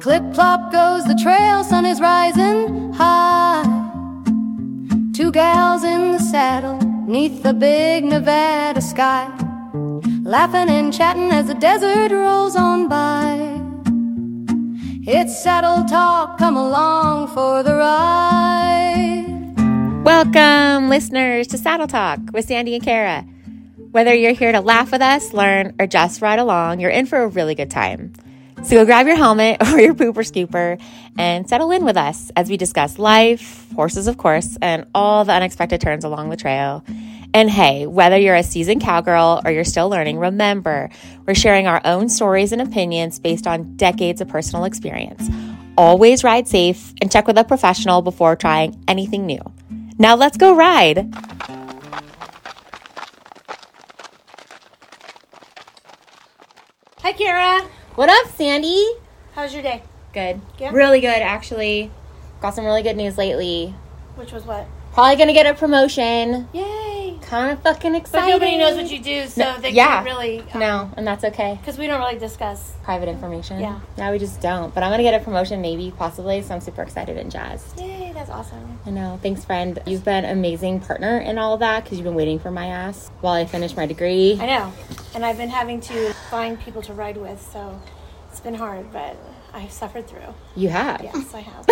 Clip-clop goes the trail, sun is rising high. Two gals in the saddle, 'neath the big Nevada sky, laughing and chatting as the desert rolls on by. It's Saddle Talk, come along for the ride. Welcome, listeners, to Saddle Talk with Sandy and Kara. Whether you're here to laugh with us, learn, or just ride along, you're in for a really good time. So go grab your helmet or your pooper scooper and settle in with us as we discuss life, horses, of course, and all the unexpected turns along the trail. And hey, whether you're a seasoned cowgirl or you're still learning, remember, we're sharing our own stories and opinions based on decades of personal experience. Always ride safe and check with a professional before trying anything new. Now let's go ride. Hi, Kara. What up, Sandy? How's your day? Good. Yeah? Really good, actually. Got some really good news lately. Which was what? Probably gonna get a promotion. Yay. Kind of fucking excited. But nobody knows what you do, so they can't really... No, and that's okay. Because we don't really discuss. Private information. Yeah. No, we just don't. But I'm gonna get a promotion, maybe, possibly, so I'm super excited and jazzed. Yay, that's awesome. I know. Thanks, friend. You've been an amazing partner in all of that because you've been waiting for my ass while I finish my degree. I know. And I've been having to find people to ride with, so it's been hard, but I've suffered through. You have? Yes, I have.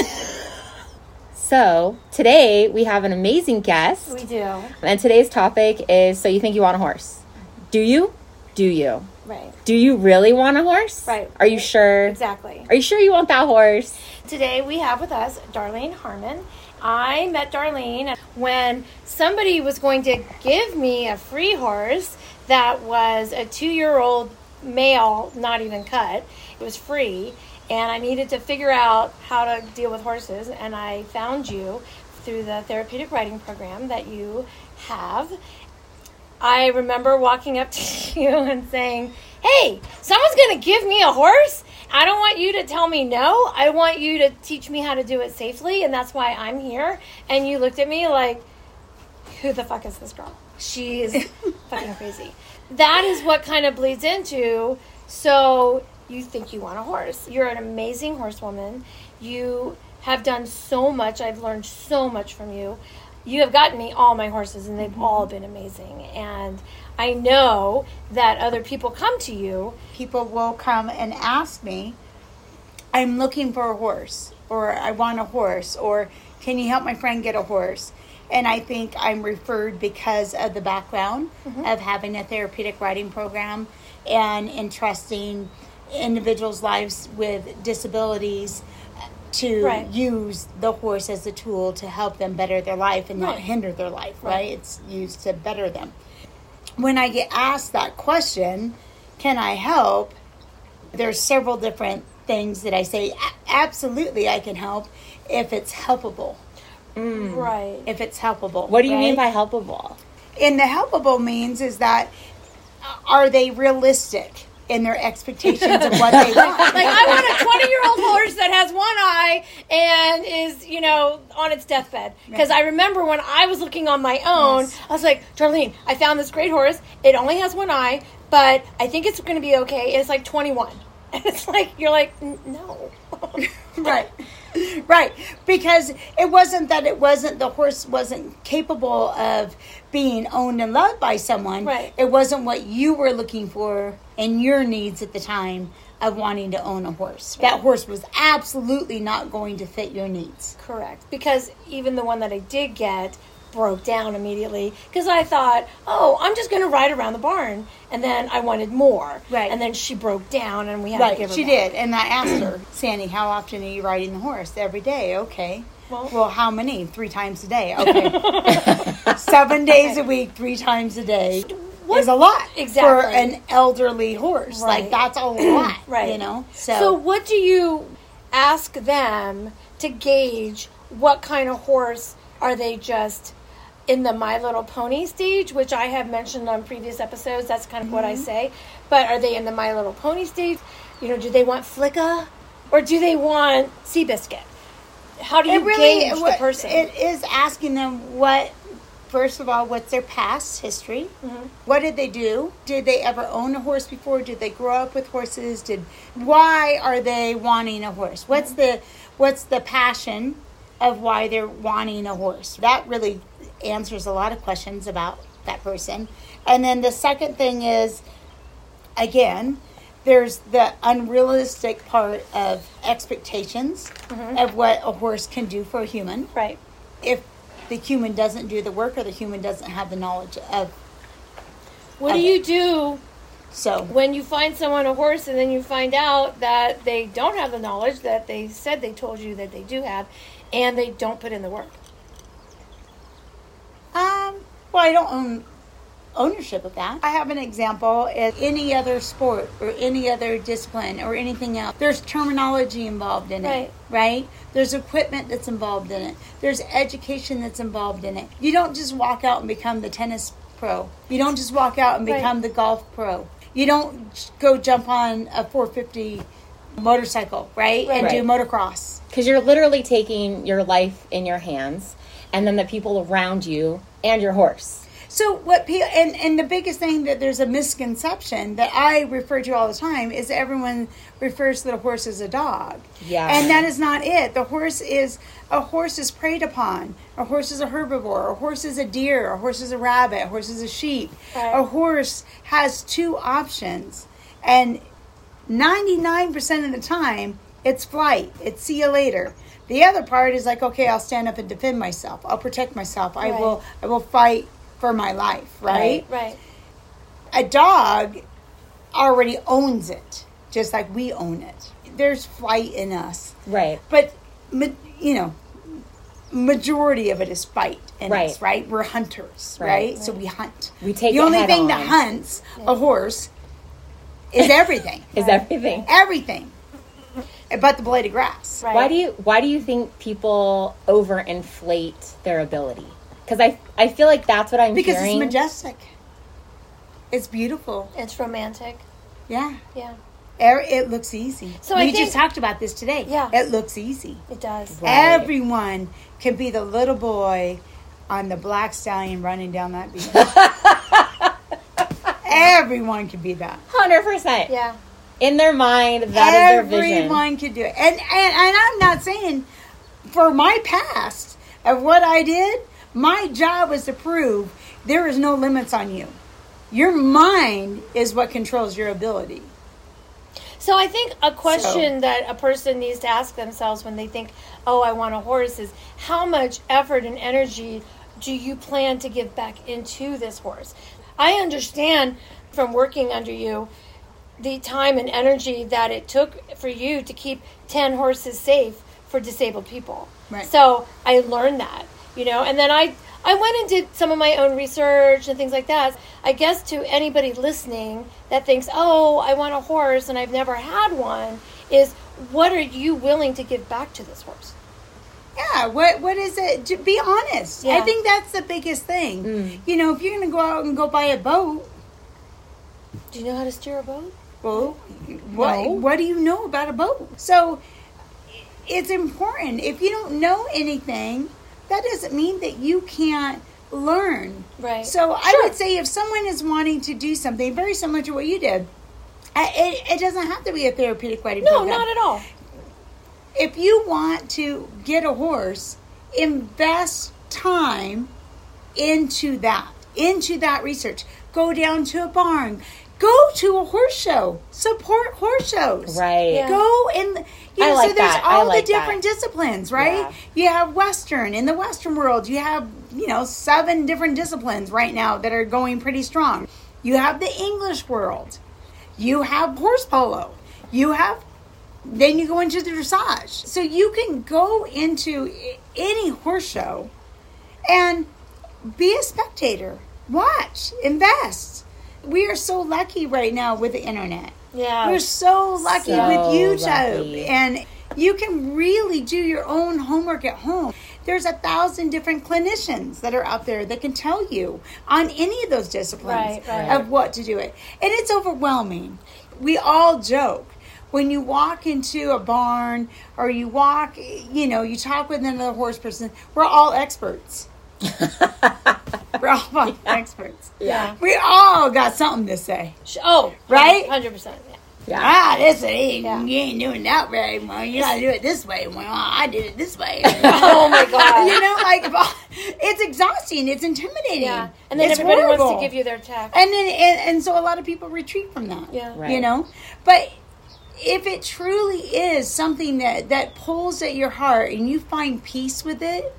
So, today we have an amazing guest. We do. And today's topic is, so you think you want a horse? Do you? Do you? Right. Do you really want a horse? Right. Are you sure? Exactly. Are you sure you want that horse? Today we have with us Darlene Harmon. I met Darlene when somebody was going to give me a free horse that was a 2-year-old male, not even cut. It was free, and I needed to figure out how to deal with horses, and I found you through the therapeutic riding program that you have. I remember walking up to you and saying, hey, someone's going to give me a horse? I don't want you to tell me no. I want you to teach me how to do it safely, and that's why I'm here. And you looked at me like, who the fuck is this girl? She is fucking crazy. That is what kind of bleeds into, so you think you want a horse. You're an amazing horsewoman. You have done so much. I've learned so much from you. You have gotten me all my horses, and they've all been amazing. And I know that other people come to you. People will come and ask me, I'm looking for a horse, or I want a horse, or can you help my friend get a horse? And I think I'm referred because of the background of having a therapeutic riding program and entrusting individuals' lives with disabilities to use the horse as a tool to help them better their life and not hinder their life, right? It's used to better them. When I get asked that question, can I help? There's several different things that I say, absolutely I can help if it's helpable. Right. If it's helpable. What do you mean by helpable? And the helpable means is that are they realistic in their expectations of what they want? Like, I want a 20-year-old horse that has one eye and is, on its deathbed. Because I remember when I was looking on my own, I was like, Darlene, I found this great horse. It only has one eye, but I think it's going to be okay. It's like 21. And it's like, you're like, no. Right. Because it wasn't the horse wasn't capable of being owned and loved by someone. Right. It wasn't what you were looking for and your needs at the time of wanting to own a horse. That horse was absolutely not going to fit your needs. Correct. Because even the one that I did get broke down immediately because I thought, I'm just going to ride around the barn. And then I wanted more. Right. And then she broke down and we had to give her She back. did. And I asked her, Sandy, how often are you riding the horse? Every day. Okay. Well, how many? 3 times a day. Okay. 7 days a week, 3 times a day is a lot for an elderly horse. Right. Like, that's a lot, right. So what do you ask them to gauge what kind of horse? Are they just in the My Little Pony stage, which I have mentioned on previous episodes? That's kind of what I say. But are they in the My Little Pony stage? Do they want Flicka? Or do they want Seabiscuit? How do you gauge the person? It is asking them what first of all, what's their past history? What did they do? Did they ever own a horse before? Did they grow up with horses? Why are they wanting a horse? What's the passion of why they're wanting a horse? That really answers a lot of questions about that person. And then the second thing is, again, there's the unrealistic part of expectations of what a horse can do for a human. Right. If the human doesn't do the work or the human doesn't have the knowledge of What do you do so when you find someone a horse and then you find out that they don't have the knowledge that they said they told you that they do have, and they don't put in the work? well, I don't own ownership of that. I have an example in any other sport or any other discipline or anything else. There's terminology involved in it, right? There's equipment that's involved in it. There's education that's involved in it. You don't just walk out and become the tennis pro. You don't just walk out and become the golf pro. You don't go jump on a 450 motorcycle, right? And do motocross. Because you're literally taking your life in your hands, and then the people around you and your horse. So what people, and the biggest thing that there's a misconception that I refer to all the time is everyone refers to the horse as a dog. Yeah. And that is not it. A horse is preyed upon. A horse is a herbivore. A horse is a deer. A horse is a rabbit. A horse is a sheep. Right. A horse has two options. And 99% of the time, it's flight. It's see you later. The other part is like, okay, I'll stand up and defend myself. I'll protect myself. I will fight for my life, right? Right. A dog already owns it, just like we own it. There's flight in us. Right. But, majority of it is fight in us, right? We're hunters, right? So we hunt. We take the only thing that hunts a horse is everything. Everything. Everything. But the blade of grass. Right. Why do you think people overinflate their ability? Because I feel like that's what I'm Because hearing. it's majestic. It's beautiful. It's romantic. Yeah. Yeah. It looks easy. So we I think, just talked about this today. Yeah. It looks easy. It does. Right. Everyone can be the little boy on the black stallion running down that beach. Everyone can be that. 100%. Yeah. In their mind, that is their vision. Everyone can do it. And I'm not saying for my past of what I did, my job was to prove there is no limits on you. Your mind is what controls your ability. So I think a question that a person needs to ask themselves when they think, oh, I want a horse, is how much effort and energy do you plan to give back into this horse? I understand from working under you the time and energy that it took for you to keep 10 horses safe for disabled people. Right. So I learned that, and then I went and did some of my own research and things like that. I guess to anybody listening that thinks, oh, I want a horse and I've never had one, is what are you willing to give back to this horse? Yeah, what is it? To be honest. Yeah. I think that's the biggest thing. If you're going to go out and go buy a boat. Do you know how to steer a boat? Well, what do you know about a boat? So it's important. If you don't know anything, that doesn't mean that you can't learn. Right. So I would say if someone is wanting to do something very similar to what you did, it doesn't have to be a therapeutic wedding program. No, not at all. If you want to get a horse, invest time into that research. Go down to a barn. Go to a horse show. Support horse shows. Right. Yeah. Go and I like so there's that. I all like the different disciplines, right? Yeah. You have Western. In the Western world, you have 7 different disciplines right now that are going pretty strong. You have the English world. You have horse polo. Then you go into the dressage. So you can go into any horse show and be a spectator. Watch. Invest. We are so lucky right now with the internet. Yeah. We're so lucky So with YouTube. lucky. And you can really do your own homework at home. There's 1,000 different clinicians that are out there that can tell you on any of those disciplines Right. of what to do it. And it's overwhelming. We all joke. When you walk into a barn or you talk with another horse person, we're all experts. We're all fucking experts. Yeah. We all got something to say. Oh, Right? 100%. Yeah. Ah, this ain't, Yeah. you ain't doing that very well. You gotta do it this way. Well, I did it this way. Oh my God. You know, like, it's exhausting. It's intimidating. Yeah. And then it's everybody horrible. wants to give you their text. And then, and so a lot of people retreat from that. Yeah. Right. You know? But if it truly is something that pulls at your heart and you find peace with it,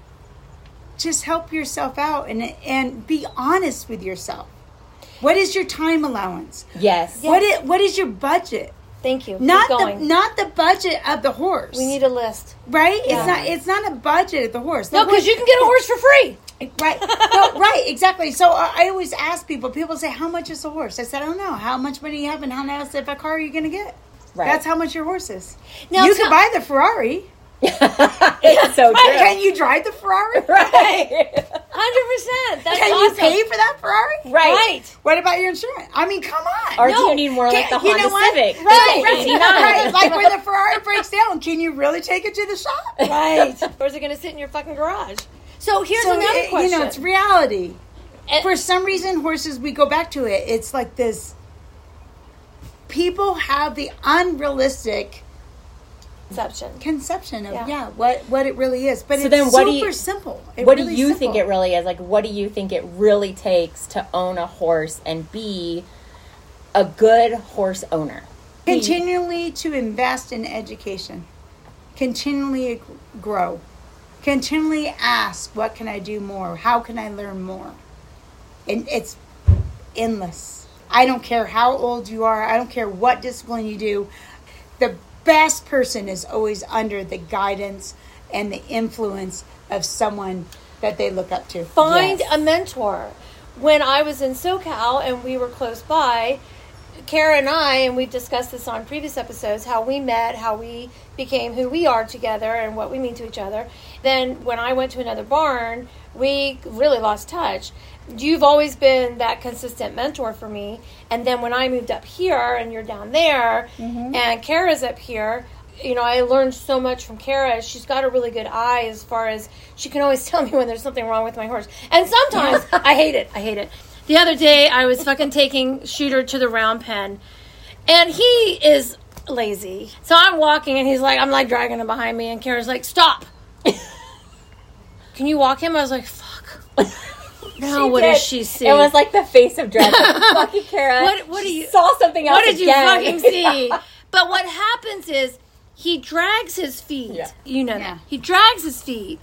just help yourself out and be honest with yourself. What is your time allowance? Yes. Yeah. What is your budget? Thank you. Not Keep going. the budget of the horse. We need a list. right? Yeah. It's not a budget of the horse. No, because you can get a horse for free. Right. No, right, exactly. So I always ask people say, how much is a horse? I said, I don't know. How much money you have and how nice of a car are you going to get? Right. That's how much your horse is. Now, you so- could buy the Ferrari. It's so true. Can you drive the Ferrari? Right. 100%. That's Can awesome. you pay for that Ferrari? Right. What about your insurance? I mean, come on. Or do No. you need more like the You Honda know what? Civic? Right, That's right, 89. right. Like when the Ferrari breaks down, can you really take it to the shop? Right. Or is it going to sit in your fucking garage? So here's So, another question. you know, it's reality. And- For some reason, horses, we go back to it. It's like this. People have the unrealistic conception of Yeah. what it really is, but So it's then what super do you- simple. What do you think it really is? Like, what do you think it really takes to own a horse and be a good horse owner? Continually to invest in education, continually grow, continually ask, what can I do more? How can I learn more? And it's endless. I don't care how old you are. I don't care what discipline you do. The best person is always under the guidance and the influence of someone that they look up to. Find Yes. a mentor. When I was in SoCal and we were close by, Kara and I, and we've discussed this on previous episodes, how we met, how we became who we are together and what we mean to each other. Then when I went to another barn, we really lost touch. You've always been that consistent mentor for me. And then when I moved up here and you're down there and Kara's up here, you know, I learned so much from Kara. She's got a really good eye as far as she can always tell me when there's something wrong with my horse. And sometimes I hate it. The other day I was fucking taking Shooter to the round pen and he is lazy. So I'm walking and I'm like dragging him behind me and Kara's like, stop. Can you walk him? I was like, fuck. Now what does she see? It was like the face of dread. Like, fucking Kara. What do you saw something else? What did you again. fucking see? But what happens is he drags his feet. Yeah. You know Yeah. that. He drags his feet.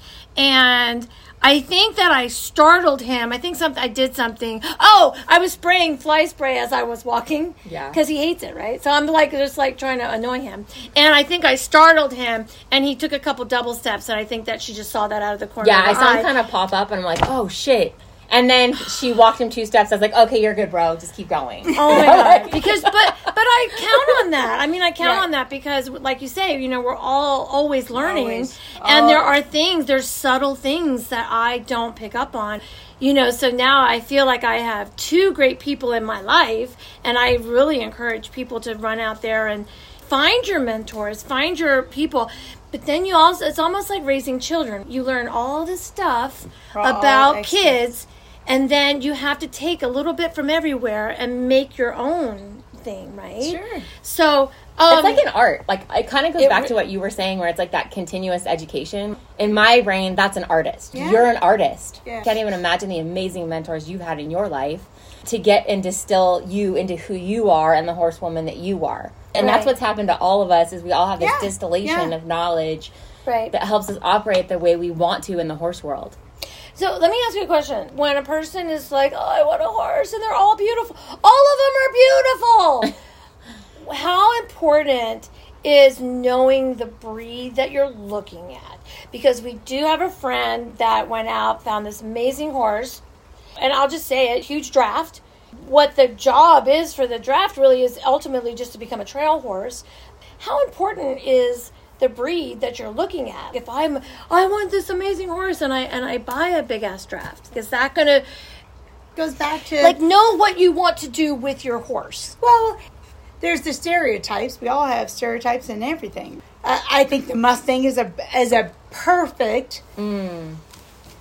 And I think that I startled him. I think I did something. Oh, I was spraying fly spray as I was walking. Yeah. Because he hates it, right? So I'm just trying to annoy him. And I think I startled him and he took a couple double steps and I think that she just saw that out of the corner Yeah, of I her saw eye. him kind of pop up and I'm like, oh shit. And then she walked him 2 steps. I was like, okay, you're good, bro. Just keep going. Oh my god! Because but I count on that. I mean, I count Right. on that because, like you say, you know, we're all always learning, Always. and there's subtle things that I don't pick up on. You know, so now I feel like I have 2 great people in my life, and I really encourage people to run out there and find your mentors, find your people. But then it's almost like raising children. You learn all this stuff We're all about experts. kids. And then you have to take a little bit from everywhere and make your own thing, right? Sure. So It's like an art. Like, it kind of goes It back re- to what you were saying, where it's like that continuous education. In my brain, that's an artist. Yeah. You're an artist. Yeah. Can't even imagine the amazing mentors you've had in your life to get and distill you into who you are and the horsewoman that you are. And that's Right. what's happened to all of us is we all have this Yeah. distillation Yeah. of knowledge right. that helps us operate the way we want to in the horse world. So let me ask you a question. When a person is like, "Oh, I want a horse," and they're all beautiful, all of them are beautiful. How important is knowing the breed that you're looking at? Because we do have a friend that went out, found this amazing horse, and I'll just say it, huge draft. What the job is for the draft really is ultimately just to become a trail horse. How important is the breed that you're looking at? If I want this amazing horse and I buy a big ass draft, is that gonna Goes back to know what you want to do with your horse? well, there's the stereotypes. We all have stereotypes in everything. I think the Mustang is a perfect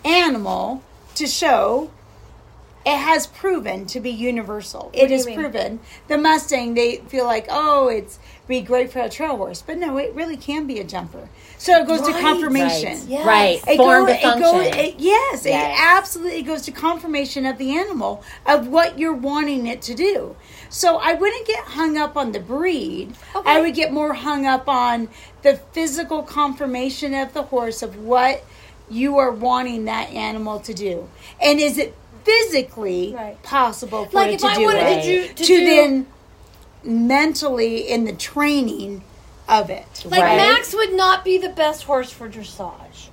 animal to show. It has proven to be universal. It is proven. The Mustang, they feel like, oh, it's be great for a trail horse. But no, it really can be a jumper. So it goes to confirmation. Right. Yes. Right. Form to function. Yes, it absolutely goes to confirmation of the animal, of what you're wanting it to do. So I wouldn't get hung up on the breed. Okay. I would get more hung up on the physical confirmation of the horse, of what you are wanting that animal to do. And is it physically possible for it to do it, to then mentally in the training of it. Like Max would not be the best horse for dressage.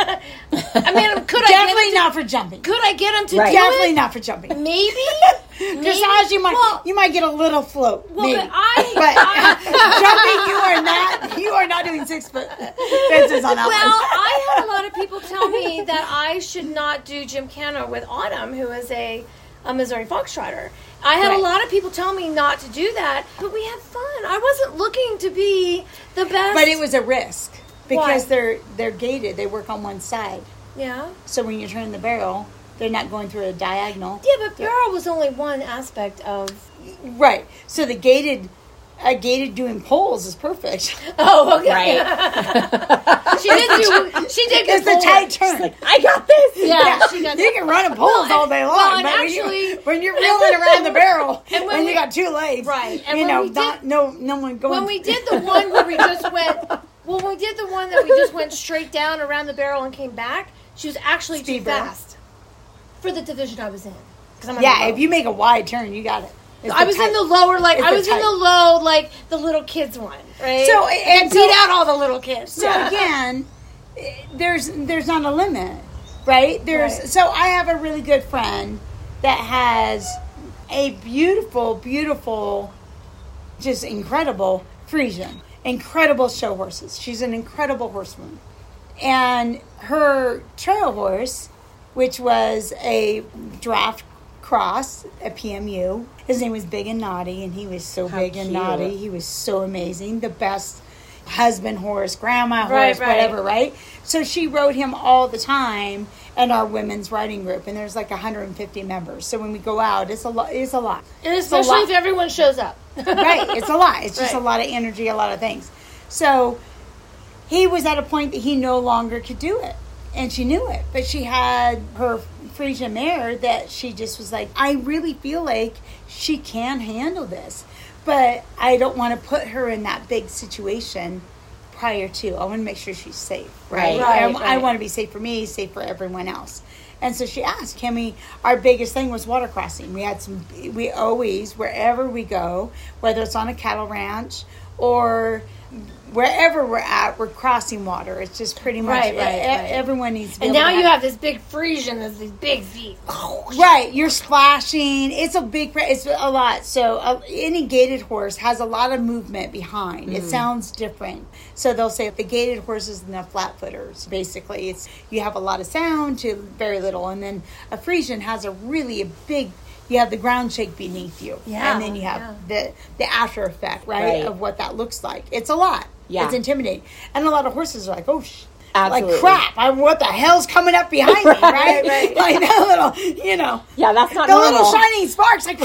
I mean, could definitely not for jumping. Could I get him to do it? Definitely not for jumping. Maybe dressage, you might get a little float. Well, maybe. but jumping, you are not doing 6 foot fences on that one. Well, I had a lot of people tell me that I should not do Gymkhana with Autumn, who is a Missouri Foxtrotter. I had a lot of people tell me not to do that, but we had fun. I wasn't looking to be the best. But it was a risk because they're gated. They work on one side. Yeah. So when you're turning the barrel, they're not going through a diagonal. Yeah, but barrel was only one aspect of. Right. So the gated doing poles is perfect. Oh, okay. Right. She did it's a tight turn. She's like, I got this. Yeah, she got you can run in poles all day long. Well, and but actually, when you're reeling around the barrel, and you got 2 legs, right? And no one going. When we did the one where we just went, when we did the one that we just went straight down around the barrel and came back, she was actually too fast for the division I was in. If you make a wide turn, you got it. I was in the lower, in the low, like the little kids one, right? So and beat out all the little kids. So again, there's not a limit, right? So I have a really good friend that has a beautiful, beautiful, just incredible Friesian, incredible show horses. She's an incredible horsewoman, and her trail horse, which was a draft cross at PMU. His name was Big and Naughty, and he was so big and naughty. He was so amazing. The best husband horse, grandma horse, whatever, right? So she rode him all the time in our women's riding group, and there's like 150 members. So when we go out, it's a lot. And especially if everyone shows up. Right, it's a lot. It's just a lot of energy, a lot of things. So he was at a point that he no longer could do it, and she knew it. But she had her Friesian mare that she just was like, I really feel like she can handle this, but I don't want to put her in that big situation prior to. I want to make sure she's safe, right? I want to be safe for me, safe for everyone else. And so she asked, can we, our biggest thing was water crossing. We always, wherever we go, whether it's on a cattle ranch or wherever we're at, we're crossing water. It's just pretty much everyone needs to be. And now you have this big Friesian that's these big feet. Right, you're splashing. It's a lot. So any gated horse has a lot of movement behind. It sounds different. So they'll say the gated horses and the flat footers. Basically, you have a lot of sound to very little, and then a Friesian has a big. You have the ground shake beneath you, and then you have the after effect, right, of what that looks like. It's a lot. Yeah. It's intimidating. And a lot of horses are like, oh, absolutely. Like crap, what the hell's coming up behind me, right? Like that little, Yeah, that's not the normal. little shining sparks, like,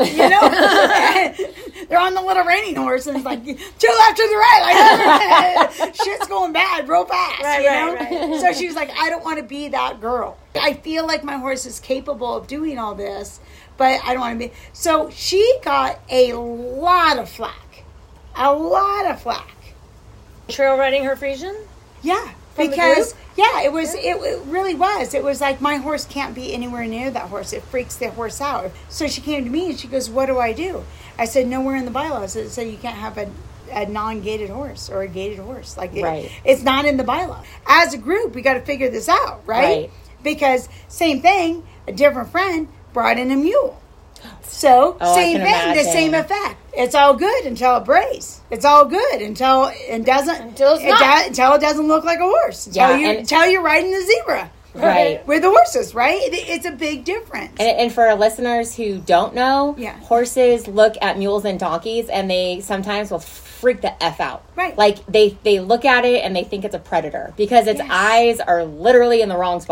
they're on the little reining horse, and it's like, to the left, to the right. Like, shit's going bad real fast, Right. So she was like, I don't want to be that girl. I feel like my horse is capable of doing all this, but I don't want to be. So she got a lot of flack. Trail riding her Friesian? Yeah. Because, it really was. It was like, my horse can't be anywhere near that horse. It freaks the horse out. So she came to me and she goes, what do I do? I said, nowhere in the bylaws it said you can't have a non-gated horse or a gated horse. Like, it's not in the bylaw. As a group, we got to figure this out, right? Because same thing, a different friend brought in a mule. So, same thing, the same effect. It's all good until it brays. It's all good until it doesn't look like a horse. Until you're riding the zebra. Right. With the horses, right? It's a big difference. And for our listeners who don't know, horses look at mules and donkeys, and they sometimes will freak the F out. Right. Like, they look at it and they think it's a predator because its eyes are literally in the wrong spot.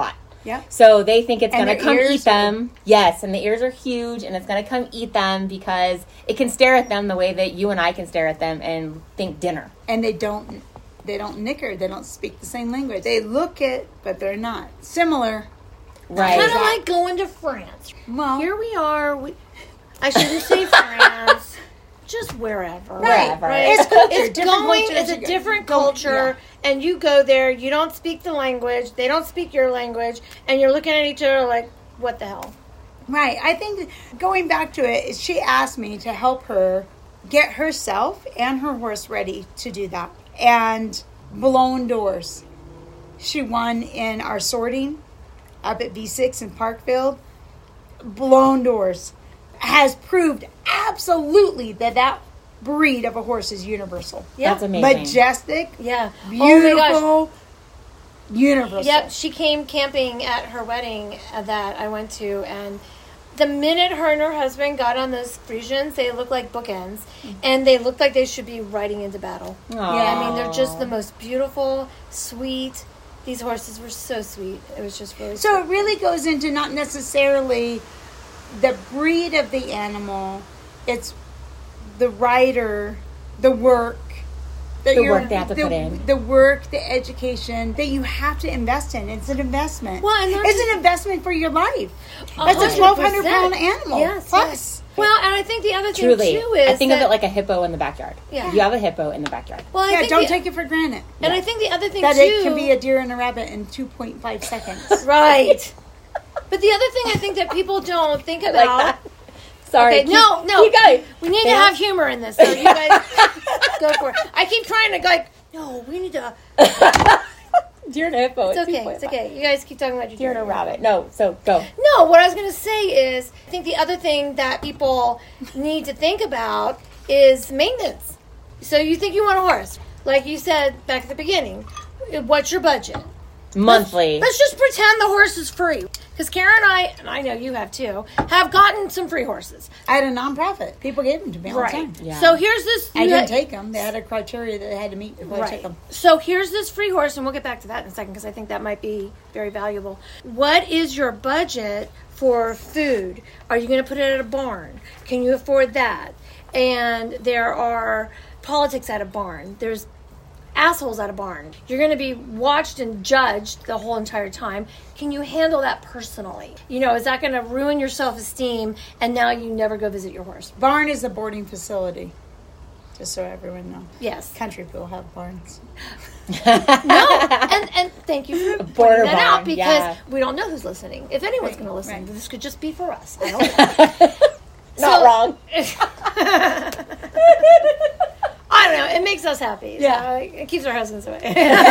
Yeah. So they think it's And going to their come ears eat them. Yes, and the ears are huge, and it's going to come eat them because it can stare at them the way that you and I can stare at them and think dinner. And they don't nicker. They don't speak the same language. They look it, but they're not. Similar. Right. Kind of like going to France. Well, Here we are. I shouldn't say France. Just wherever. Wherever. Right. It's culture. It's Different going. cultures It's a you go- different go- culture, and you go there. You don't speak the language. They don't speak your language, and you're looking at each other like, "What the hell?" Right. I think going back to it, she asked me to help her get herself and her horse ready to do that. And blown doors. She won in our sorting up at V6 in Parkfield. Blown doors. Has proved absolutely that breed of a horse is universal. Yeah. That's amazing. Majestic, Yeah. beautiful, Oh my gosh. universal. Yep. She came camping at her wedding that I went to, and the minute her and her husband got on those Frisians, they looked like bookends, and they looked like they should be riding into battle. Aw. Yeah, I mean, they're just the most beautiful, sweet. These horses were so sweet. It was just really So sweet. it really goes into not necessarily the breed of the animal, it's the rider, the work. The work they have to put in. The work, the education that you have to invest in. It's an investment. Well, and it's an investment for your life. That's a 1,200-pound animal. Yes, plus. yes. Well, and I think the other thing Truly. too is I think of that- it like a hippo in the backyard. Yeah. You have a hippo in the backyard. Well, I Yeah, think don't take it for granted. And I think the other thing That too, it can be a deer and a rabbit in 2.5 seconds. right. But the other thing I think that people don't think like about. that. Sorry. Okay, no. Keep going. We need to Yeah. have humor in this, so you guys go for it. I keep trying to like, no, we need to. Deer and a hippo. It's okay. It's okay. You guys keep talking about your Deer and a rabbit. No, so go. No, what I was going to say is, I think the other thing that people need to think about is maintenance. So you think you want a horse, like you said back at the beginning. What's your budget? Monthly. Let's just pretend the horse is free. Because Karen and I know you have too, have gotten some free horses. I had a nonprofit. People gave them to me all the time. Yeah. So here's this. I you didn't had- take them. They had a criteria that they had to meet before I took Right. them. So here's this free horse, and we'll get back to that in a second because I think that might be very valuable. What is your budget for food? Are you going to put it at a barn? Can you afford that? And there are politics at a barn. There's assholes at a barn. You're going to be watched and judged the whole entire time. Can you handle that personally? You know, is that going to ruin your self-esteem and now you never go visit your horse? Barn is a boarding facility, just so everyone knows. Yes. Country people have barns. No, and thank you for Border pointing that out barn, because yeah. we don't know who's listening. If anyone's going to listen, right. this could just be for us. I don't know. Not wrong. I don't know. It makes us happy. Yeah. So it keeps our husbands away.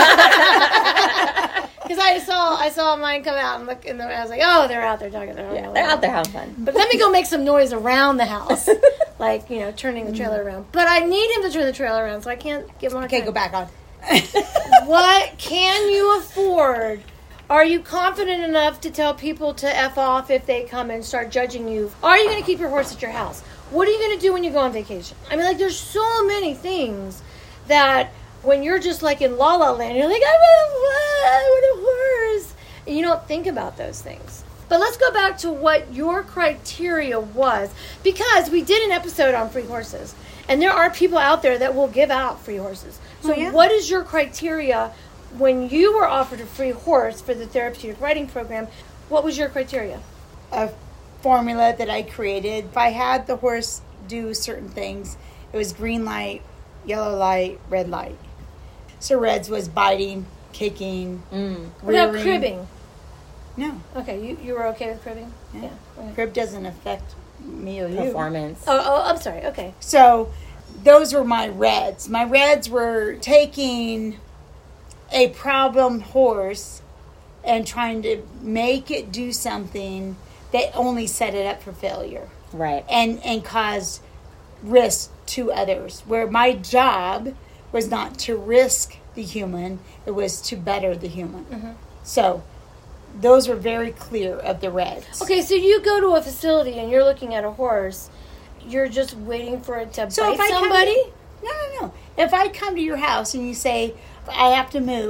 Because I saw mine come out and look, and I was like, oh, they're out there talking. Yeah, they're out there having fun. But let me go make some noise around the house, like turning the trailer around. But I need him to turn the trailer around, so I can't give him a hard Okay, time. go back on. What can you afford? Are you confident enough to tell people to F off if they come and start judging you? Are you going to keep your horse at your house? What are you going to do when you go on vacation? I mean, there's so many things that when you're just like in La La Land, you're like, I want a horse. And you don't think about those things. But let's go back to what your criteria was, because we did an episode on free horses. And there are people out there that will give out free horses. So Oh, yeah. what is your criteria when you were offered a free horse for the therapeutic riding program? What was your criteria? A formula that I created. If I had the horse do certain things, it was green light, yellow light, red light. So reds was biting, kicking, What about rearing. cribbing? No, Okay, you were okay with cribbing? Yeah. Okay. crib doesn't affect me or you. Performance. Oh, I'm sorry. Okay. So those were my reds. My reds were taking a problem horse and trying to make it do something that only set it up for failure Right. and caused risk to others. Where my job was not to risk the human, it was to better the human. So those were very clear of the reds. Okay, so you go to a facility and you're looking at a horse. You're just waiting for it to So bite if I come somebody? No. If I come to your house and you say, I have to move,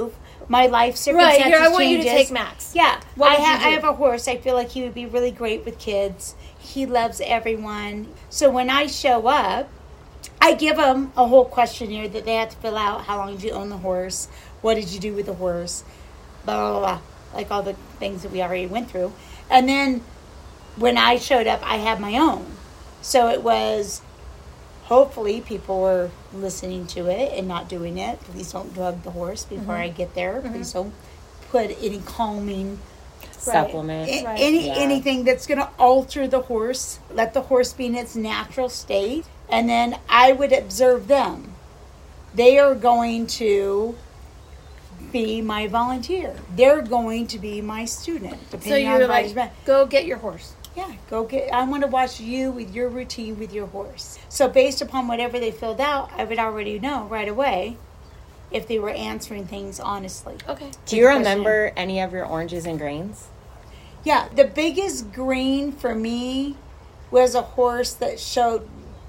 my life circumstances Right, here, I want you to changes. take Max. Yeah, What would you I do? have a horse. I feel like he would be really great with kids. He loves everyone. So when I show up, I give them a whole questionnaire that they have to fill out. How long did you own the horse? What did you do with the horse? Blah, blah, blah. Like all the things that we already went through. And then when I showed up, I had my own. So it was, hopefully people were listening to it and not doing it. Please don't drug the horse before I get there. Please don't put any calming Supplement. Right. anything that's going to alter the horse. Let the horse be in its natural state. And then I would observe them. They are going to be my volunteer. They're going to be my student. So Depending on you're how like, go get your horse. yeah, I want to watch you with your routine with your horse. So based upon whatever they filled out, I would already know right away if they were answering things honestly. Okay. Do you remember any of your oranges and grains? Yeah, the biggest green for me was a horse that showed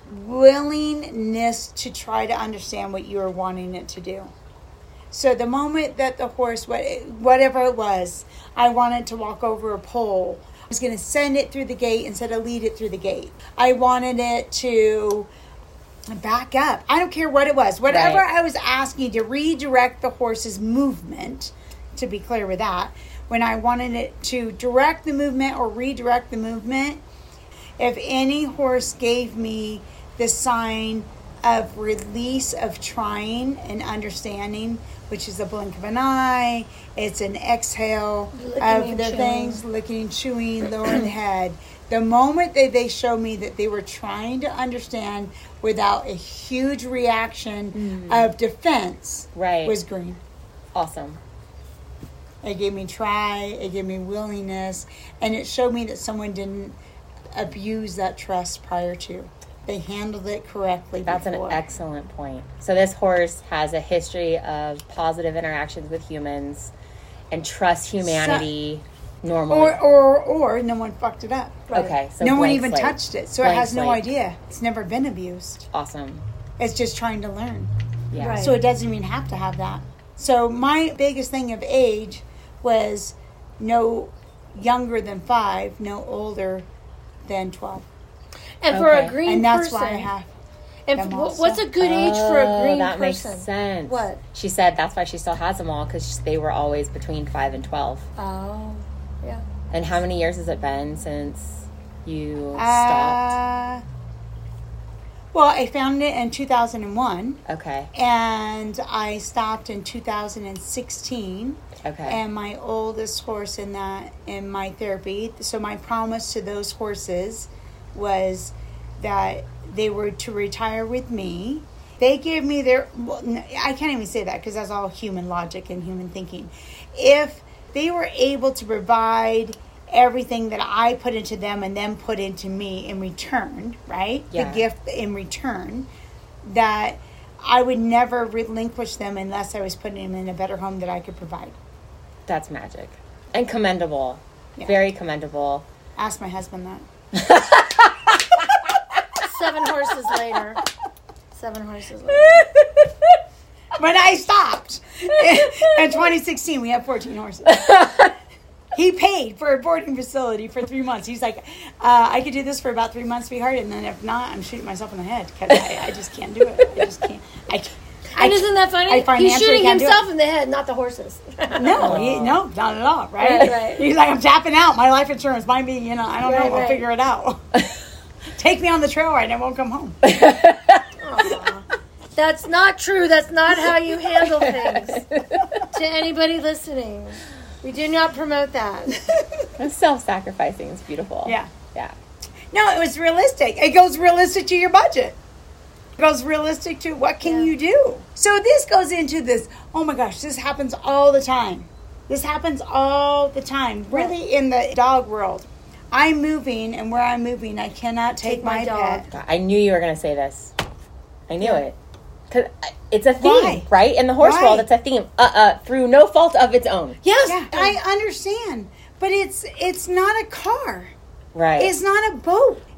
willingness to try to understand what you were wanting it to do. So the moment that the horse, whatever it was, I wanted to walk over a pole, I was going to send it through the gate instead of lead it through the gate. I wanted it to back up. I don't care what it was. Whatever Right. I was asking to redirect the horse's movement, to be clear with that, when I wanted it to direct the movement or redirect the movement, if any horse gave me the sign of release of trying and understanding, which is a blink of an eye, it's an exhale Licking of and the chewing. things, licking, chewing, lowering the head. The moment that they showed me that they were trying to understand without a huge reaction of defense Right. was green. Awesome. It gave me try, it gave me willingness, and it showed me that someone didn't abuse that trust prior to. They handled it correctly That's before. an excellent point. So this horse has a history of positive interactions with humans and trusts humanity normally. Or no one fucked it up. Okay, so no one blank even slate. touched it, so it Blank has no slate. idea. It's never been abused. Awesome. It's just trying to learn. Yeah. Right. So it doesn't even have to have that. So my biggest thing of age was no younger than 5, no older than 12. And for a Okay. green And that's person, why I have and them what's also. a good age for a green that person? makes sense. What? She said that's why she still has them all, because they were always between 5 and 12. Oh, yeah. And how many years has it been since you stopped? Well, I found it in 2001, Okay. and I stopped in 2016. Okay. And my oldest horse in my therapy. So my promise to those horses was that they were to retire with me. They gave me I can't even say that because that's all human logic and human thinking. If they were able to provide everything that I put into them and them put into me in return, right? Yeah. The gift in return, that I would never relinquish them unless I was putting them in a better home that I could provide. That's magic. And commendable. Yeah. Very commendable. Ask my husband that. 7 horses later. 7 horses later. When I stopped in 2016, we had 14 horses. He paid for a boarding facility for 3 months. He's like, I could do this for about 3 months, sweetheart, and then if not, I'm shooting myself in the head because I just can't do it. I just can't. And isn't that funny? I He's financially shooting can't do himself it. in the head, not the horses. No, no, not at all, right? Right. He's like, I'm tapping out. My life insurance might be, I don't Right, know. We'll right. figure it out. Take me on the trail ride and I won't come home. Aw. That's not true. That's not how you handle things. To anybody listening, we do not promote that. It's self-sacrificing. It's beautiful. Yeah. Yeah. No, it was realistic. It goes realistic to your budget. It goes realistic to what can you do. So this goes into this, oh my gosh, this happens all the time. This happens all the time. Really in the dog world. I'm moving, and where I'm moving, I cannot take my dog. pet. I knew you were going to say this. I knew it. 'Cause it's a theme, Why? right? In the horse Why? world, it's a theme. Through no fault of its own. Yes. Yeah, I understand. But it's not a car. Right. It's not a boat.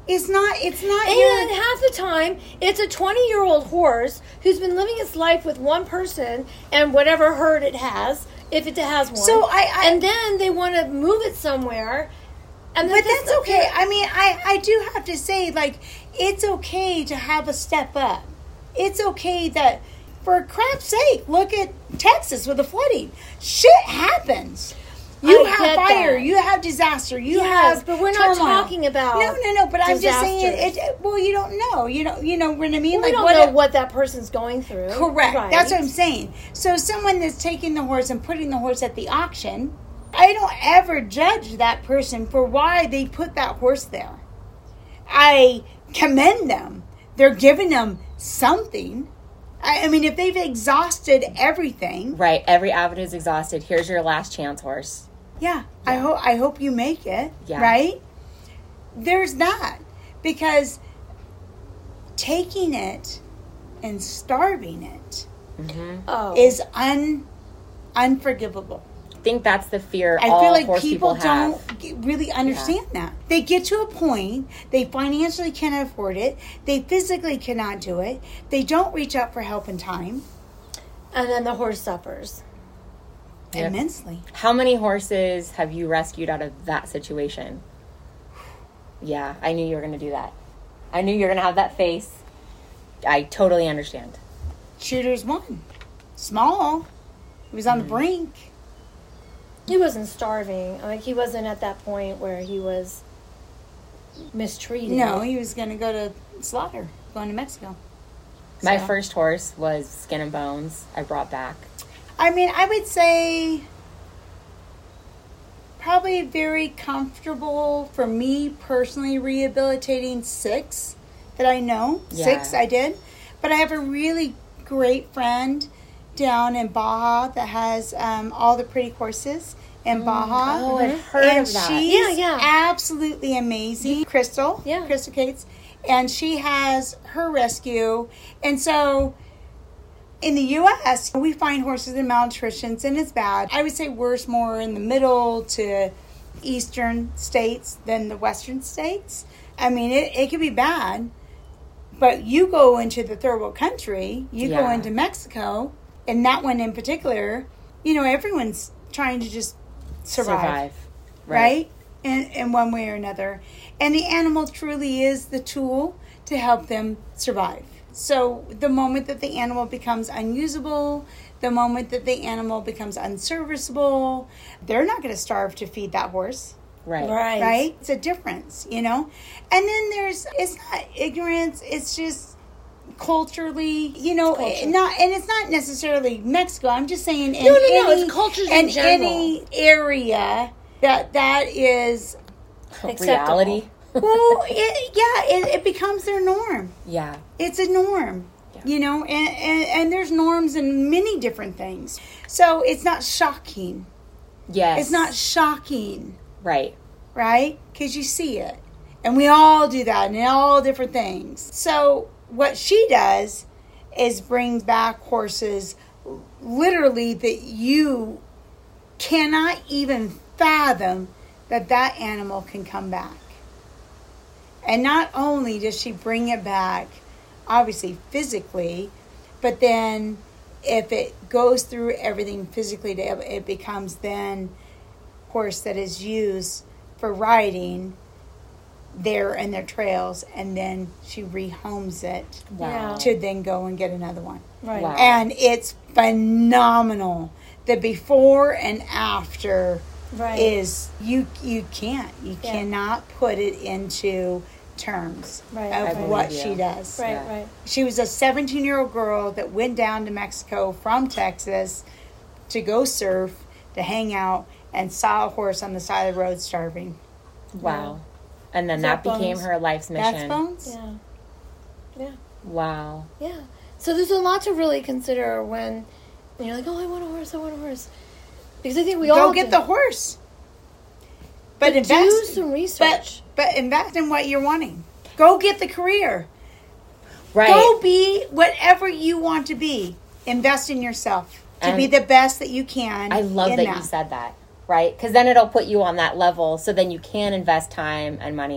It's not And half the time, it's a 20-year-old horse who's been living its life with one person and whatever herd it has, if it has one. So and then they want to move it somewhere. And but that's okay. I mean, I do have to say, like, it's okay to have a step up. It's okay that, for crap's sake, look at Texas with the flooding. Shit happens. You have fire. That. You have disaster. You yes, have but we're not turmoil. talking about No. But I'm just saying disasters. Well, you don't know. You know what I mean? Well, we don't know what that person's going through. Correct. Right. That's what I'm saying. So someone that's taking the horse and putting the horse at the auction, I don't ever judge that person for why they put that horse there. I commend them. They're giving them something. I mean, if they've exhausted everything. Right. Every avenue is exhausted. Here's your last chance, horse. Yeah. I hope you make it. Yeah. Right? There's that. Because taking it and starving it is unforgivable. I think that's the fear I all feel like horse people have. don't really understand that. They get to a point, they financially cannot afford it, they physically cannot do it, they don't reach out for help in time. And then the horse suffers. Yep. Immensely. How many horses have you rescued out of that situation? Yeah, I knew you were going to do that. I knew you were going to have that face. I totally understand. Shooter's one. Small. He was on the brink. He wasn't starving. Like, he wasn't at that point where he was mistreated. No, he was going to go to slaughter, going to Mexico. My first horse was Skin and Bones. I brought back. I mean, I would say probably very comfortable for me personally rehabilitating 6 that I know. Yeah. 6 I did. But I have a really great friend down in Baja that has all the pretty horses in Baja. Oh, I've heard and of that. she's Yeah. absolutely amazing. Crystal. Yeah. Crystal Cates. And she has her rescue. And so in the U.S., we find horses in malnutrition, and it's bad. I would say worse more in the middle to eastern states than the western states. I mean, it could be bad. But you go into the third world country, you go into Mexico, and that one in particular, you know, everyone's trying to just survive. Right? In one way or another. And the animal truly is the tool to help them survive. So the moment that the animal becomes unusable, the moment that the animal becomes unserviceable, they're not going to starve to feed that horse. Right? It's a difference, you know? And then it's not ignorance, it's just culturally, you know, it's not necessarily Mexico. I'm just saying it's cultures in general. any area that is Reality. well, it becomes their norm. Yeah. It's a norm, you know, and there's norms in many different things. So it's not shocking. Yes. It's not shocking. Right. Right? Because you see it. And we all do that in all different things. So what she does is brings back horses literally that you cannot even fathom that animal can come back. And not only does she bring it back, obviously physically, but then if it goes through everything physically, it becomes then horse that is used for riding there in their trails, and then she rehomes it to then go and get another one. Right. Wow. And it's phenomenal. The before and after is you cannot put it into terms of what she does. Right. She was a 17-year-old girl that went down to Mexico from Texas to go surf, to hang out, and saw a horse on the side of the road starving. Wow. And then that became her life's mission. That's Bones? Yeah. Wow. Yeah. So there's a lot to really consider when you're like, oh, I want a horse. Because I think we all go get the horse. But invest, do some research. But invest in what you're wanting. Go get the career. Right. Go be whatever you want to be. Invest in yourself to be the best that you can. I love that you said that. Right? Because then it'll put you on that level, so then you can invest time and money.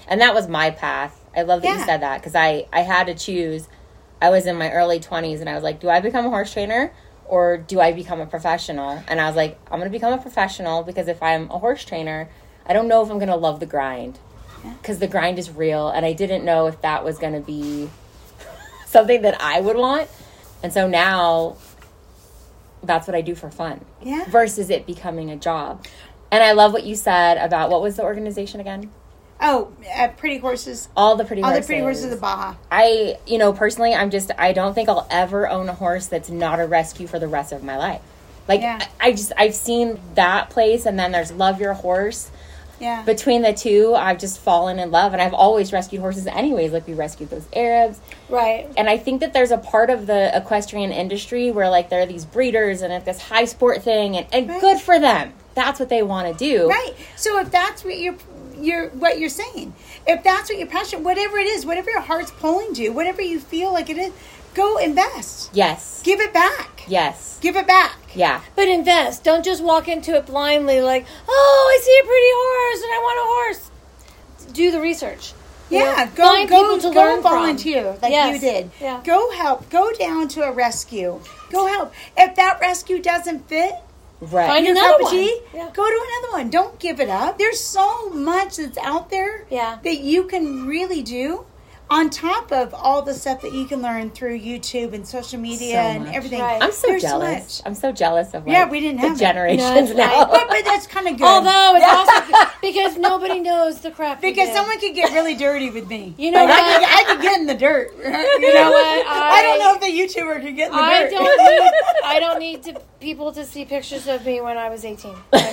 And that was my path. I love that you said that, because I had to choose. I was in my early 20s, and I was like, do I become a horse trainer or do I become a professional? And I was like, I'm going to become a professional, because if I'm a horse trainer, I don't know if I'm going to love the grind, because the grind is real. And I didn't know if that was going to be something that I would want. And so now that's what I do for fun versus it becoming a job. And I love what you said about, what was the organization again? Oh, Pretty Horses. All the Pretty Horses. All the Pretty Horses of Baja. I, personally, I don't think I'll ever own a horse that's not a rescue for the rest of my life. Like, I've seen that place, and then there's Love Your Horse. Yeah. Between the two, I've just fallen in love, and I've always rescued horses anyways. Like, we rescued those Arabs. Right. And I think that there's a part of the equestrian industry where, like, there are these breeders and it's this high sport thing, and good for them. That's what they want to do. Right. So if that's what what you're saying, if that's what your passion, whatever it is, whatever your heart's pulling to, whatever you feel like it is, go invest. Yes. Give it back. Yes. Give it back. Yeah. But invest. Don't just walk into it blindly like, oh, I see a pretty horse and I want a horse. Do the research. Yeah, find people to learn volunteer from. like you did. Yeah. Go help. Go down to a rescue. Go help. If that rescue doesn't fit, right. Find your another cup of one. tea, Yeah. go to another one. Don't give it up. There's so much that's out there that you can really do on top of all the stuff that you can learn through YouTube and social media and everything. Right. I'm so There's jealous. So I'm so jealous of like, we didn't the have generations now. but that's kind of good. Although it's also good because nobody knows the crap. Because someone could get really dirty with me. You know Like, what? I could get in the dirt. You know what? I don't know if the YouTuber could get in the dirt. I don't need people to see pictures of me when I was 18.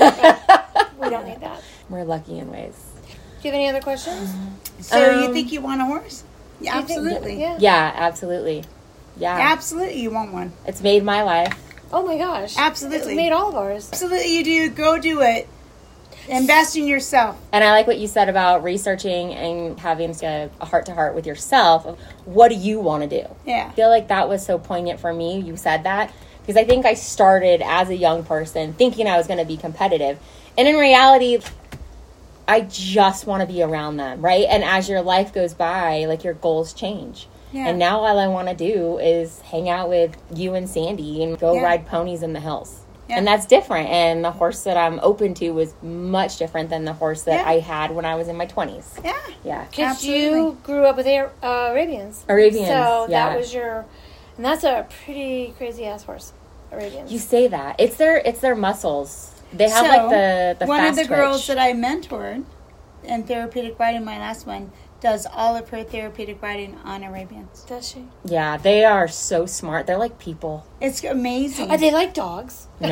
We don't need that. We're lucky in ways. Do you have any other questions? So you think you want a horse? Yeah, absolutely. Yeah, absolutely. Yeah. Absolutely, you want one. It's made my life. Oh my gosh. Absolutely. It's made all of ours. Absolutely, you do. Go do it. Invest in yourself. And I like what you said about researching and having a heart-to-heart with yourself. Of what do you want to do? Yeah. I feel like that was so poignant for me. You said that. Because I think I started as a young person thinking I was going to be competitive. And in reality, I just want to be around them, right? And as your life goes by, like, your goals change. Yeah. And now all I want to do is hang out with you and Sandy and go ride ponies in the hills. Yeah. And that's different. And the horse that I'm open to was much different than the horse that I had when I was in my 20s. Yeah. Yeah. Because you grew up with Arabians. Arabians, So that was your... And that's a pretty crazy-ass horse, Arabians. You say that. It's their muscles. They have, like, the one fast of the twitch. girls that I mentored in therapeutic riding, my last one, does all of her therapeutic riding on Arabians. Does she? Yeah, they are so smart. They're like people. It's amazing. Are they like dogs? No.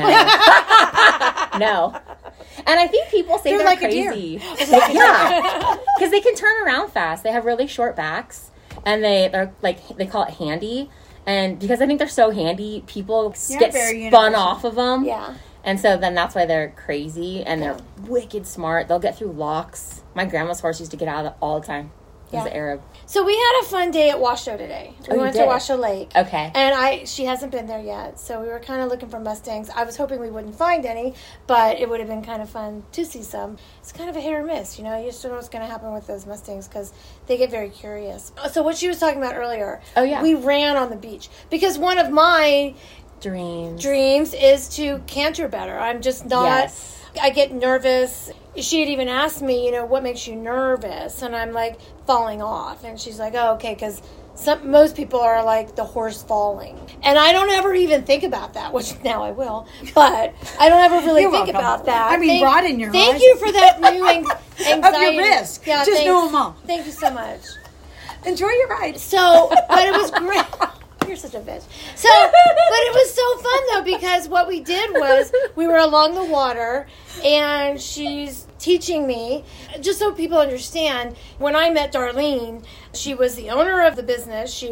No. And I think people say they're like crazy. A deer. Yeah. Because they can turn around fast. They have really short backs. And they're like, they call it handy. And because I think they're so handy, people get spun off of them. Yeah. And so then that's why they're crazy. And they're wicked smart. They'll get through locks. My grandma's horse used to get out of it all the time. He was an Arab. So we had a fun day at Washoe today. We went to Washoe Lake. Okay. And she hasn't been there yet. So we were kind of looking for Mustangs. I was hoping we wouldn't find any, but it would have been kind of fun to see some. It's kind of a hit or miss, you know. You just don't know what's going to happen with those Mustangs because they get very curious. So what she was talking about earlier. Oh, yeah. We ran on the beach. Because one of my dreams is to canter better. I'm just not... Yes. I get nervous. She had even asked me, you know, what makes you nervous? And I'm like, falling off. And she's like, oh, okay, because most people are like the horse falling. And I don't ever even think about that, which now I will. But I don't ever really think about that. I mean, broaden your Thank eyes. you for that new anxiety. Of your risk. Yeah, just know them all. Thank you so much. Enjoy your ride. So, but it was great. You're such a bitch. So, but it was so fun though because what we did was we were along the water and she's teaching me, just so people understand, when I met Darlene, she was the owner of the business. She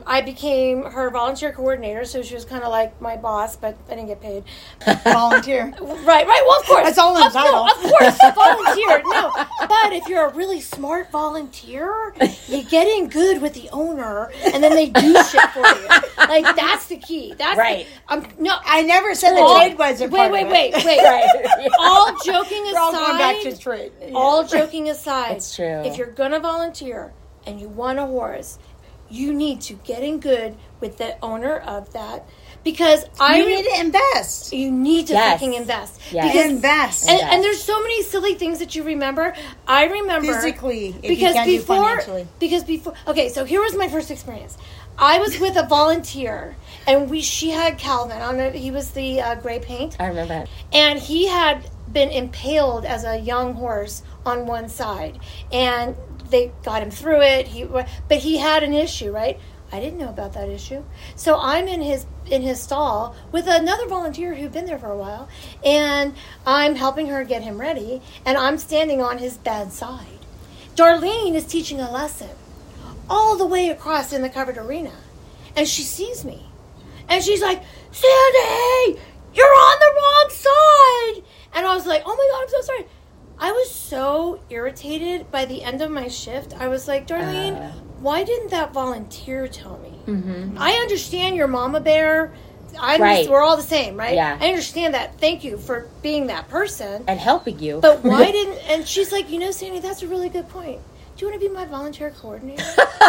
I became her volunteer coordinator, so she was kind of like my boss, but I didn't get paid. Volunteer. Right. Well, of course. That's all in the title. No, of course, volunteer. No, but if you're a really smart volunteer, you get in good with the owner, and then they do shit for you. Like, that's the key. That's right. No, I never said the trade was a part of it. Wait. Right. All joking aside. We're all going back to trade. All joking aside. It's true. If you're gonna volunteer and you want a horse, you need to get in good with the owner of that, because you need to invest. You need to fucking invest. Yes. Because, invest. And there's so many silly things that you remember. I remember physically, if you can't do financially. Because before, okay, so here was my first experience. I was with a volunteer, and she had Calvin on it. He was the gray paint. I remember that. And he had been impaled as a young horse on one side, and they got him through it. But he had an issue, right? I didn't know about that issue. So I'm in his stall with another volunteer who'd been there for a while, and I'm helping her get him ready, and I'm standing on his bad side. Darlene is teaching a lesson all the way across in the covered arena, and she sees me, and she's like, "Sandy, you're on the wrong side!" And I was like, "Oh my God, I'm so sorry." I was so irritated by the end of my shift. I was like, "Darlene, why didn't that volunteer tell me?" Mm-hmm. I understand you're Mama Bear. We're all the same, right? Yeah. I understand that. Thank you for being that person. And helping you. But why didn't... And she's like, Sandy, that's a really good point. Do you want to be my volunteer coordinator?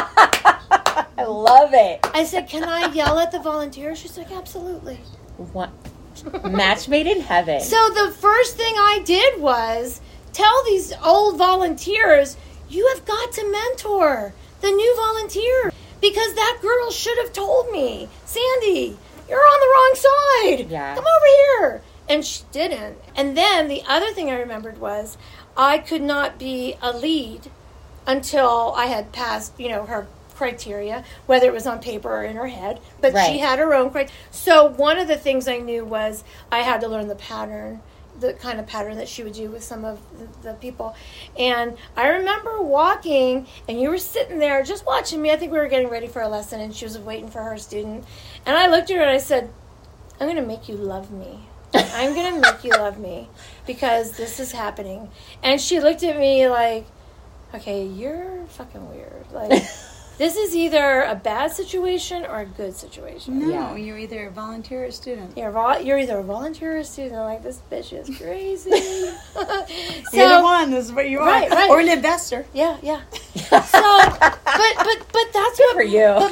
I love it. I said, "Can I yell at the volunteer?" She's like, "Absolutely." What? Match made in heaven. So the first thing I did was tell these old volunteers, you have got to mentor the new volunteer, because that girl should have told me, "Sandy, you're on the wrong side. Yeah. Come over here." And she didn't. And then the other thing I remembered was I could not be a lead until I had passed, her criteria, whether it was on paper or in her head. But Right. she had her own criteria. So one of the things I knew was I had to learn the pattern, the kind of pattern that she would do with some of the people. And I remember walking, and you were sitting there just watching me. I think we were getting ready for a lesson, and she was waiting for her student. And I looked at her and I said, "I'm going to make you love me. I'm going to make you love me, because this is happening." And she looked at me like, "Okay, you're fucking weird. Like, this is either a bad situation or a good situation." No, you're either a volunteer or a student. You're either a volunteer or a student. I'm like, this bitch is crazy. Either one is what you are. Right. Or an investor. Yeah. So, but that's Good for you. But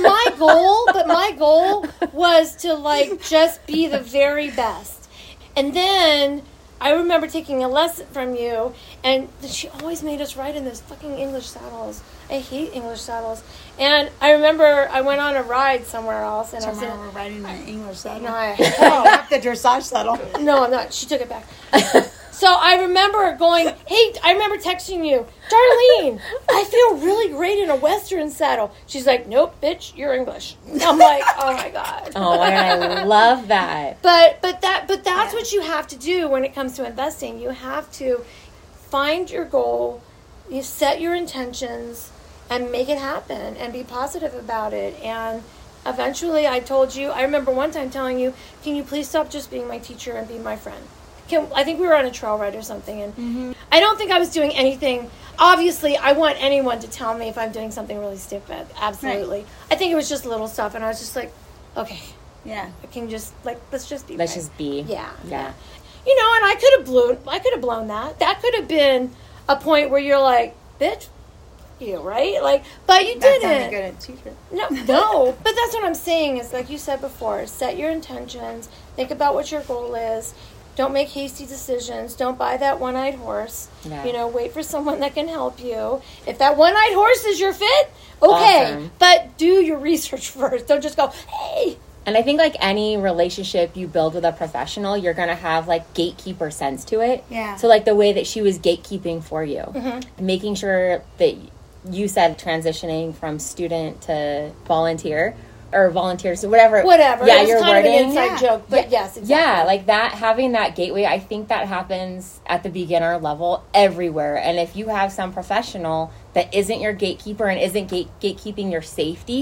my goal was to just be the very best. And then I remember taking a lesson from you, and she always made us ride in those fucking English saddles. I hate English saddles. And I remember I went on a ride somewhere else, and Tomorrow we're riding an English saddle. No, not the dressage saddle. No, I'm not. She took it back. So I remember going, I remember texting you, "Darlene, I feel really great in a Western saddle." She's like, "Nope, bitch, you're English." I'm like, oh my God. Oh, and I love that. But that's what you have to do when it comes to investing. You have to find your goal, you set your intentions, and make it happen, and be positive about it. And eventually, I remember one time telling you, "Can you please stop just being my teacher and be my friend?" I think we were on a trail ride or something, and I don't think I was doing anything. Obviously, I want anyone to tell me if I'm doing something really stupid. Absolutely. Right. I think it was just little stuff, and I was just like, okay. Yeah. I can just, let's just be. Let's just be. Yeah. Yeah. And I could have blown that. That could have been a point where you're like, "Bitch, you," right? But you didn't. That's not good at teacher. No. But that's what I'm saying is, like you said before, set your intentions, think about what your goal is. Don't make hasty decisions. Don't buy that one-eyed horse. Yeah. Wait for someone that can help you. If that one-eyed horse is your fit, okay. Awesome. But do your research first. Don't just go, "Hey." And I think any relationship you build with a professional, you're going to have gatekeeper sense to it. Yeah. So the way that she was gatekeeping for you, making sure that you said transitioning from student to volunteer, or volunteers, whatever. Yeah, you're kind wording. Of an inside joke, but yes, exactly. Yeah, that, having that gateway, I think that happens at the beginner level everywhere. And if you have some professional that isn't your gatekeeper and isn't gatekeeping your safety,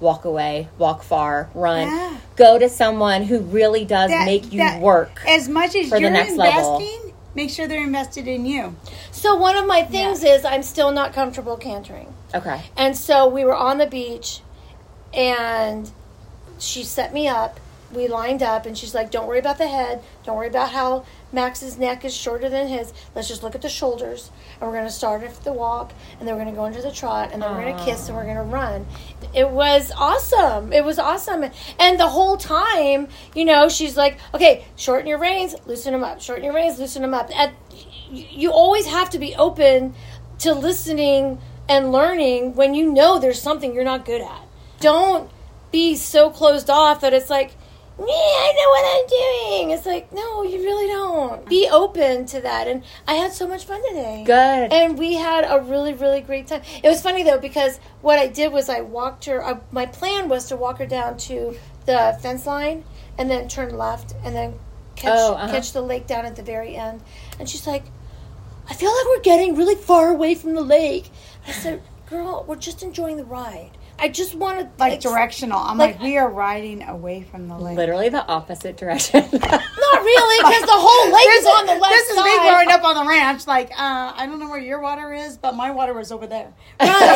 walk away, walk far, run. Yeah. Go to someone who really does make you work. As much as for you're the next investing, level. make sure they're invested in you. So one of my things is I'm still not comfortable cantering. Okay. And so we were on the beach, and she set me up. We lined up, and she's like, don't worry about the head. Don't worry about how Max's neck is shorter than his. Let's just look at the shoulders. And we're going to start at the walk, and then we're going to go into the trot, and then we're going to kiss, and we're going to run. It was awesome. It was awesome. And the whole time, you know, she's like, okay, shorten your reins, loosen them up. Shorten your reins, loosen them up. You always have to be open to listening and learning when you know there's something you're not good at. Don't be so closed off that it's like, yeah, I know what I'm doing. It's like, no, you really don't. Be open to that. And I had so much fun today. Good. And we had a really, really great time. It was funny, though, because what I did was I walked her. My plan was to walk her down to the fence line and then turn left and then catch the lake down at the very end. And she's like, I feel like we're getting really far away from the lake. I said, girl, we're just enjoying the ride. I just want to... Like directional. I'm like, we are riding away from the lake. Literally the opposite direction. Not really, because the whole lake is on the left This is side. me growing up on the ranch. Like, I don't know where your water is, but my water was over there. Right.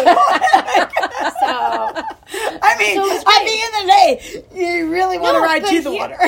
I mean, at the end of the day, you really want to ride to the water.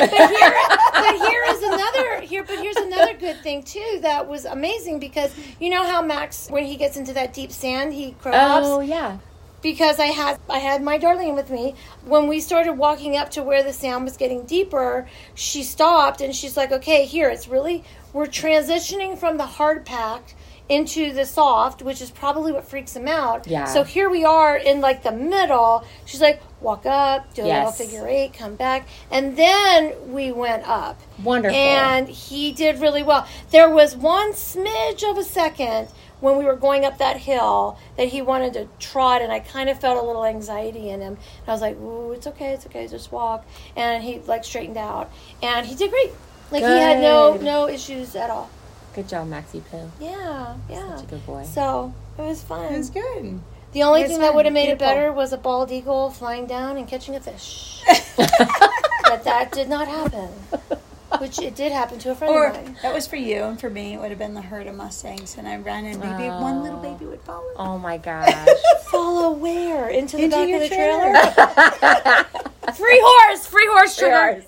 But here's another good thing too that was amazing, because you know how Max, when he gets into that deep sand, he crow hops? Oh, yeah. Because I had my Darlene with me. When we started walking up to where the sand was getting deeper, she stopped and she's like, okay, we're transitioning from the hard pack into the soft, which is probably what freaks him out. Yeah. So here we are in like the middle. She's like, walk up, do a little figure 8, come back. And then we went up. Wonderful. And he did really well. There was one smidge of a second when we were going up that hill that he wanted to trot, and I kind of felt a little anxiety in him. And I was like, ooh, it's okay, just walk. And he like straightened out. And he did great. Like Good. He had no issues at all. Good job, Maxie Poo. Yeah. Such a good boy. So it was fun. It was good. The only It's thing that fun. would have made Beautiful. it better was a bald eagle flying down and catching a fish. But that did not happen. Which it did happen to a friend Or of mine. that was for you, and for me, it would have been the herd of Mustangs, and I ran, and maybe one little baby would follow. Oh, my gosh. Follow where? Into the Into back your of the trailer. trailer? Free horse, sugar.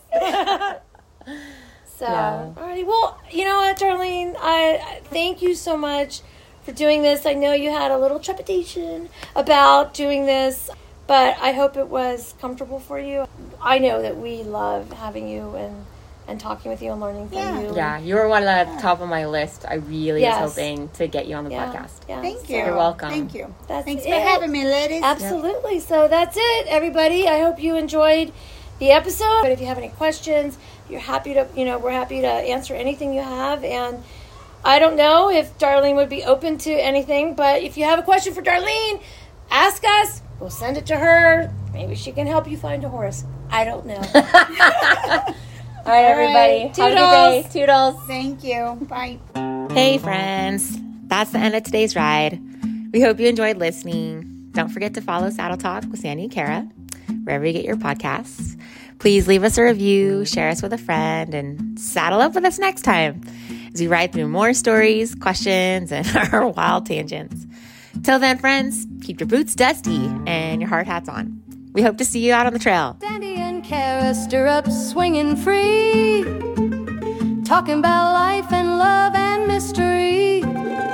So, Yeah. alrighty. Well, you know what, Darlene? I thank you so much for doing this. I know you had a little trepidation about doing this, but I hope it was comfortable for you. I know that we love having you and talking with you and learning from you. Yeah, you were one of the top of my list. I really was hoping to get you on the Yeah. podcast. Yeah. Thank you. You're welcome. Thank you. Thanks Thanks for having me, ladies. Absolutely. So that's it, everybody. I hope you enjoyed the episode. But if you have any questions, we're happy to answer anything you have. And I don't know if Darlene would be open to anything, but if you have a question for Darlene, ask us. We'll send it to her. Maybe she can help you find a horse. I don't know. All right, everybody. right. Have a good day. Toodles. Thank you. Bye. Hey, friends. That's the end of today's ride. We hope you enjoyed listening. Don't forget to follow Saddle Talk with Sandy and Kara wherever you get your podcasts. Please leave us a review, share us with a friend, and saddle up with us next time as we ride through more stories, questions, and our wild tangents. Till then, friends, keep your boots dusty and your hard hats on. We hope to see you out on the trail. Sandy and Kara stirrups swinging free, talking about life and love and mystery.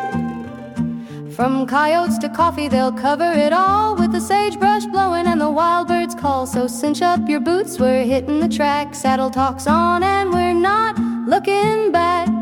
From coyotes to coffee, they'll cover it all with the sagebrush blowing and the wild birds call. So cinch up your boots, we're hitting the track. Saddle Talk's on and we're not looking back.